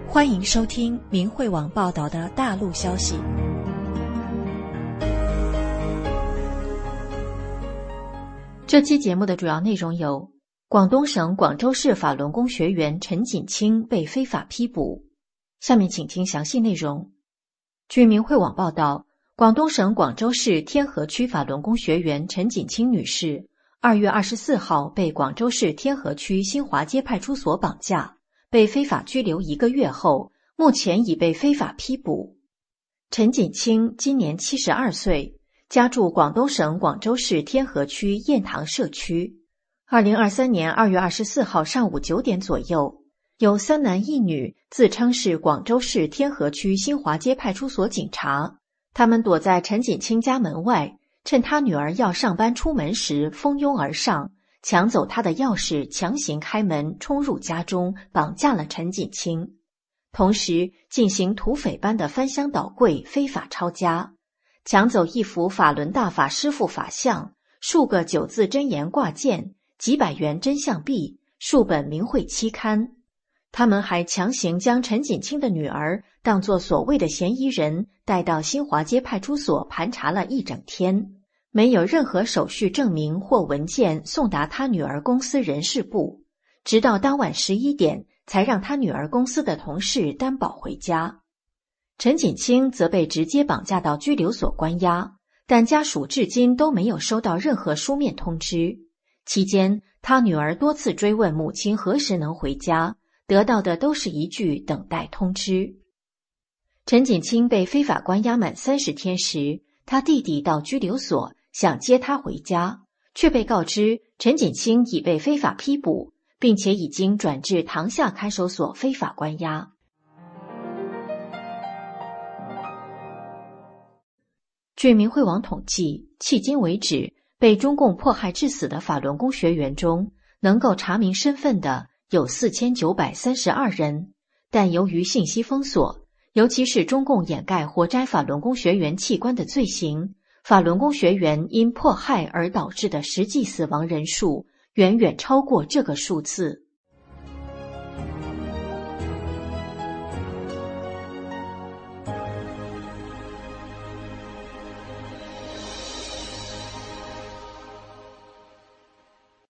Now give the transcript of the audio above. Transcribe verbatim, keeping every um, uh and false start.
欢迎收听明慧网报道的大陆消息。这期节目的主要内容有：广东省广州市法轮功学员陈锦清被非法批捕。下面请听详细内容。据明慧网报道，广东省广州市天河区法轮功学员陈锦清女士二月二十四号被广州市天河区新华街派出所绑架，被非法拘留一个月后，目前已被非法批捕。陈锦清今年七十二岁，家住广东省广州市天河区雁塘社区。二零二三年二月二十四号上午九点左右，有三男一女自称是广州市天河区新华街派出所警察，他们躲在陈锦清家门外，趁他女儿要上班出门时蜂拥而上，抢走他的钥匙，强行开门冲入家中，绑架了陈锦清，同时进行土匪般的翻箱倒柜，非法抄家，抢走一幅法轮大法师父法像、数个九字真言挂件、几百元真相币、数本明慧期刊。他们还强行将陈锦清的女儿当作所谓的嫌疑人带到新华街派出所盘查了一整天，没有任何手续证明或文件送达他女儿公司人事部，直到当晚十一点才让他女儿公司的同事担保回家。陈锦清则被直接绑架到拘留所关押，但家属至今都没有收到任何书面通知。期间，他女儿多次追问母亲何时能回家，得到的都是一句等待通知。陈锦清被非法关押满三十天时，他弟弟到拘留所想接他回家，却被告知陈锦清已被非法批捕，并且已经转至塘厦看守所非法关押。据明慧网统计，迄今为止，被中共迫害致死的法轮功学员中，能够查明身份的有四千九百三十二人，但由于信息封锁，尤其是中共掩盖活摘法轮功学员器官的罪行，法轮功学员因迫害而导致的实际死亡人数远远超过这个数字。